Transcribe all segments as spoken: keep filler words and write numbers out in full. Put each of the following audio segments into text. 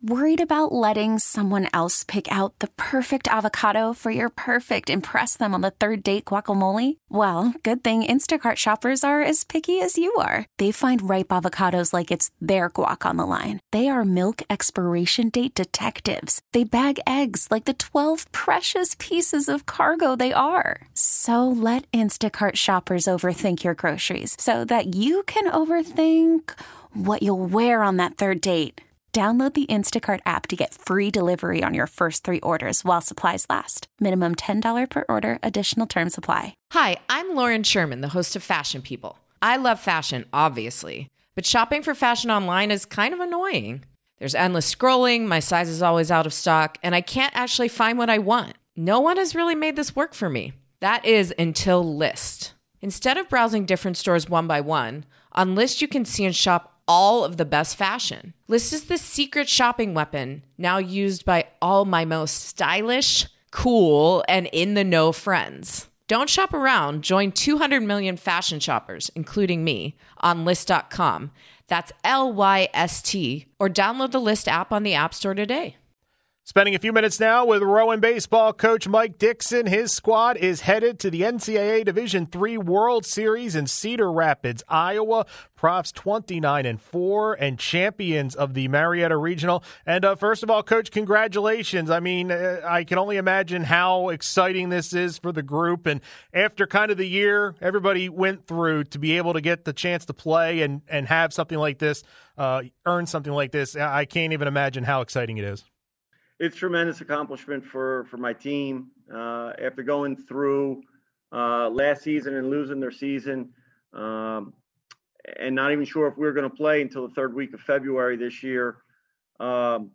Worried about letting someone else pick out the perfect avocado for your perfect impress them on the third date guacamole? Well, good thing Instacart shoppers are as picky as you are. They find ripe avocados like it's their guac on the line. They are milk expiration date detectives. They bag eggs like the twelve precious pieces of cargo they are. So let Instacart shoppers overthink your groceries so that you can overthink what you'll wear on that third date. Download the Instacart app to get free delivery on your first three orders while supplies last. Minimum ten dollars per order. Additional terms apply. Hi, I'm Lauren Sherman, the host of Fashion People. I love fashion, obviously, but shopping for fashion online is kind of annoying. There's endless scrolling, my size is always out of stock, and I can't actually find what I want. No one has really made this work for me. That is until Lyst. Instead of browsing different stores one by one, on Lyst you can see and shop all of the best fashion. Lyst is the secret shopping weapon now used by all my most stylish, cool, and in-the-know friends. Don't shop around. Join two hundred million fashion shoppers, including me, on Lyst dot com. That's L Y S T. Or download the Lyst app on the App Store today. Spending a few minutes now with Rowan baseball coach Mike Dixon. His squad is headed to the N C double A Division three World Series in Cedar Rapids, Iowa. Profs twenty-nine and four and champions of the Marietta Regional. And uh, first of all, Coach, congratulations. I mean, uh, I can only imagine how exciting this is for the group. And after kind of the year everybody went through, to be able to get the chance to play and, and have something like this, uh, earn something like this, I can't even imagine how exciting it is. It's tremendous accomplishment for, for my team. Uh, after going through uh, last season and losing their season, um, and not even sure if we were going to play until the third week of February this year, um,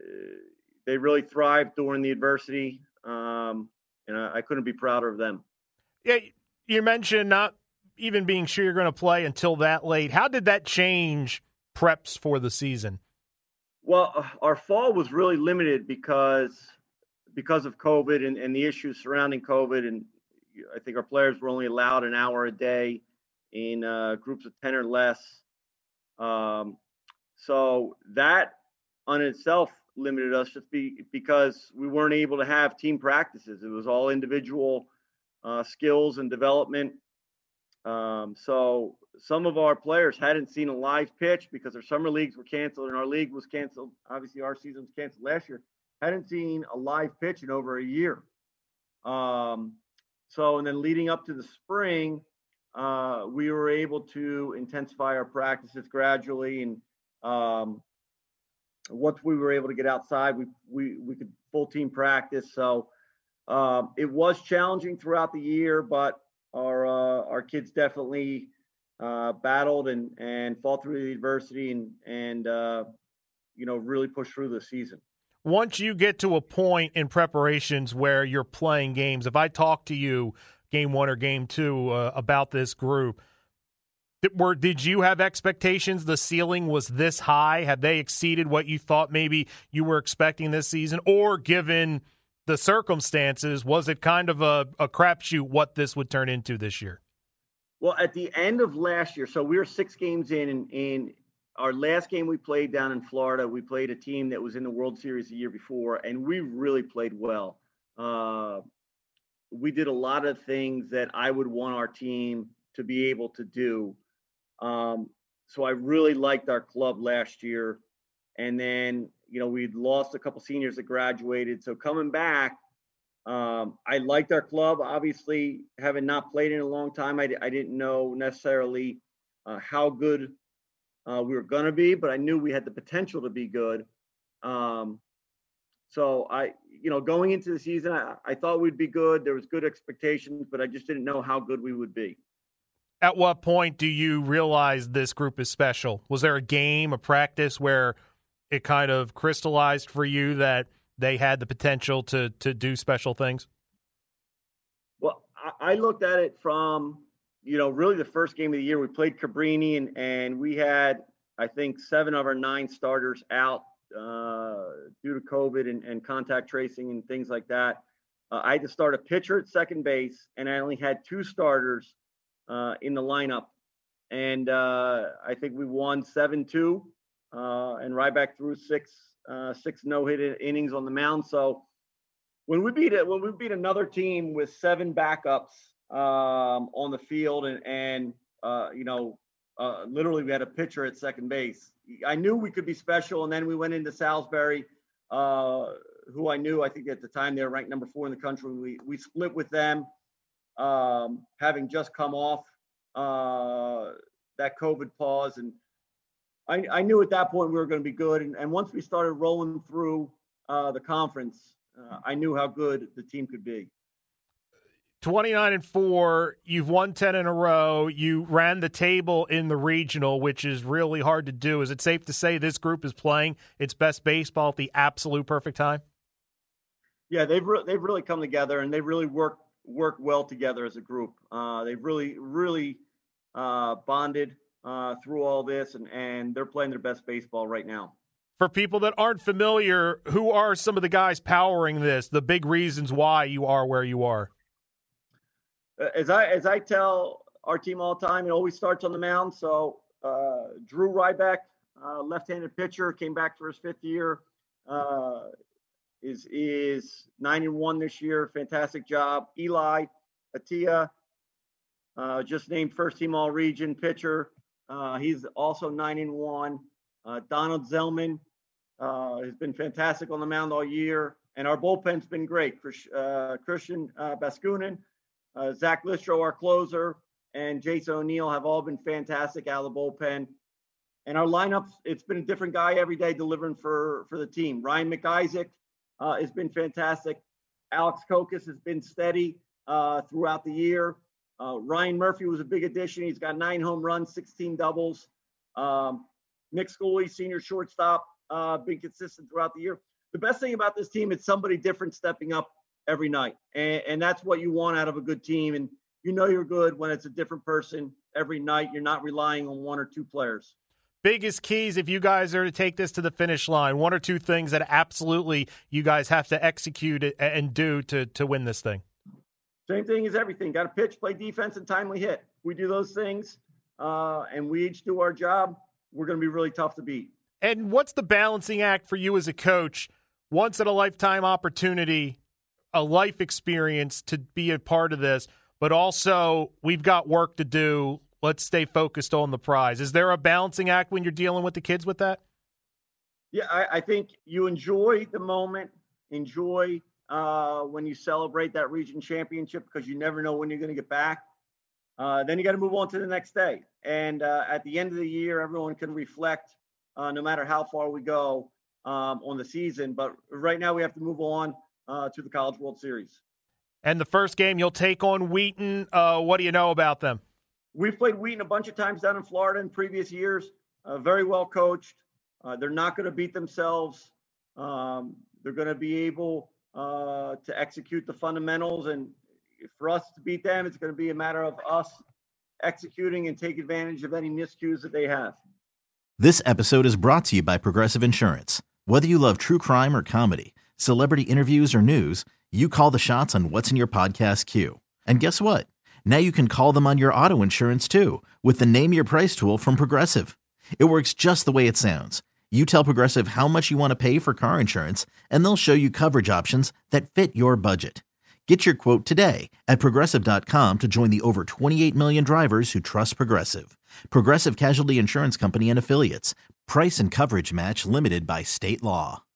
they really thrived during the adversity, um, and I, I couldn't be prouder of them. Yeah, you mentioned not even being sure you're going to play until that late. How did that change preps for the season? Well, our fall was really limited because because of COVID and, and the issues surrounding COVID. And I think our players were only allowed an hour a day in uh, groups of ten or less. Um, so that on itself limited us just be, because we weren't able to have team practices. It was all individual uh, skills and development. Um, so some of our players hadn't seen a live pitch because their summer leagues were canceled and our league was canceled. Obviously, our season was canceled last year. Hadn't seen a live pitch in over a year. Um, so, and then leading up to the spring, uh, we were able to intensify our practices gradually. And um, once we were able to get outside, we we we could full team practice. So um, it was challenging throughout the year, but our uh, our kids definitely uh, battled and, and fought through the adversity and and uh, you know really pushed through the season. Once you get to a point in preparations where you're playing games, if I talk to you game one or game two uh, about this group, did, were, did you have expectations the ceiling was this high? Have they exceeded what you thought maybe you were expecting this season? Or given the circumstances, was it kind of a, a crapshoot what this would turn into this year? Well, at the end of last year, so we were six games in, and, and our last game we played down in Florida, we played a team that was in the World Series the year before, and we really played well. Uh, we did a lot of things that I would want our team to be able to do. Um, so I really liked our club last year. And then, you know, we'd lost a couple seniors that graduated. So coming back, um, I liked our club. Obviously, having not played in a long time, I, I didn't know necessarily uh, how good uh, we were going to be, but I knew we had the potential to be good. Um, so I, you know, going into the season, I, I thought we'd be good. There was good expectations, but I just didn't know how good we would be. At what point do you realize this group is special? Was there a game, a practice where it kind of crystallized for you that they had the potential to to do special things? Well, I, I looked at it from, you know, really the first game of the year. We played Cabrini, and, and we had, I think, seven of our nine starters out uh, due to COVID and, and contact tracing and things like that. Uh, I had to start a pitcher at second base, and I only had two starters uh, in the lineup. And uh, I think we won seven two, uh, and Ryback threw six uh, six no-hit innings on the mound. So when we beat it, when we beat another team with seven backups um, on the field, and and uh, you know, uh, literally we had a pitcher at second base, I knew we could be special. And then we went into Salisbury, uh, who I knew, I think at the time they were ranked number four in the country. We we split with them, um, having just come off uh, that COVID pause, and I, I knew at that point we were going to be good. And, and once we started rolling through uh, the conference, uh, I knew how good the team could be. twenty-nine and four, you've won ten in a row. You ran the table in the regional, which is really hard to do. Is it safe to say this group is playing its best baseball at the absolute perfect time? Yeah, they've re- they've really come together, and they really work work well together as a group. Uh, they've really really uh, bonded uh, through all this, and, and they're playing their best baseball right now. For people that aren't familiar, who are some of the guys powering this? The big reasons why you are where you are. As I as I tell our team all the time, it always starts on the mound. So uh, Drew Ryback, uh, left-handed pitcher, came back for his fifth year. Uh, is is nine and one this year. Fantastic job. Eli Atia, uh, just named first team all region pitcher. Uh, he's also nine and one. Uh, Donald Zellman uh, has been fantastic on the mound all year, and our bullpen's been great. Chris, uh, Christian uh, Baskunin, uh, Zach Listro, our closer, and Jason O'Neill have all been fantastic out of the bullpen. And our lineups, it's been a different guy every day delivering for for the team. Ryan McIsaac Uh, has been fantastic. Alex Kokis has been steady uh, throughout the year. Uh, Ryan Murphy was a big addition. He's got nine home runs, sixteen doubles. Um, Nick Scully, senior shortstop, uh, been consistent throughout the year. The best thing about this team is somebody different stepping up every night. And, and that's what you want out of a good team. And you know you're good when it's a different person every night. You're not relying on one or two players. Biggest keys if you guys are to take this to the finish line, one or two things that absolutely you guys have to execute and do to to win this thing? Same thing as everything. Got to pitch, play defense, and timely hit. We do those things, uh, and we each do our job. We're going to be really tough to beat. And what's the balancing act for you as a coach? Once in a lifetime opportunity, a life experience to be a part of this, but also we've got work to do. Let's stay focused on the prize. Is there a balancing act when you're dealing with the kids with that? Yeah, I, I think you enjoy the moment, enjoy uh, when you celebrate that region championship, because you never know when you're going to get back. Uh, then you got to move on to the next day. And uh, at the end of the year, everyone can reflect, uh, no matter how far we go um, on the season. But right now we have to move on uh, to the College World Series. And the first game you'll take on Wheaton. Uh, what do you know about them? We've played Wheaton a bunch of times down in Florida in previous years. Uh, very well coached. Uh, they're not going to beat themselves. Um, they're going to be able uh, to execute the fundamentals. And for us to beat them, it's going to be a matter of us executing and take advantage of any miscues that they have. This episode is brought to you by Progressive Insurance. Whether you love true crime or comedy, celebrity interviews or news, you call the shots on what's in your podcast queue. And guess what? Now you can call them on your auto insurance too with the Name Your Price tool from Progressive. It works just the way it sounds. You tell Progressive how much you want to pay for car insurance, and they'll show you coverage options that fit your budget. Get your quote today at Progressive dot com to join the over twenty-eight million drivers who trust Progressive. Progressive Casualty Insurance Company and Affiliates. Price and coverage match limited by state law.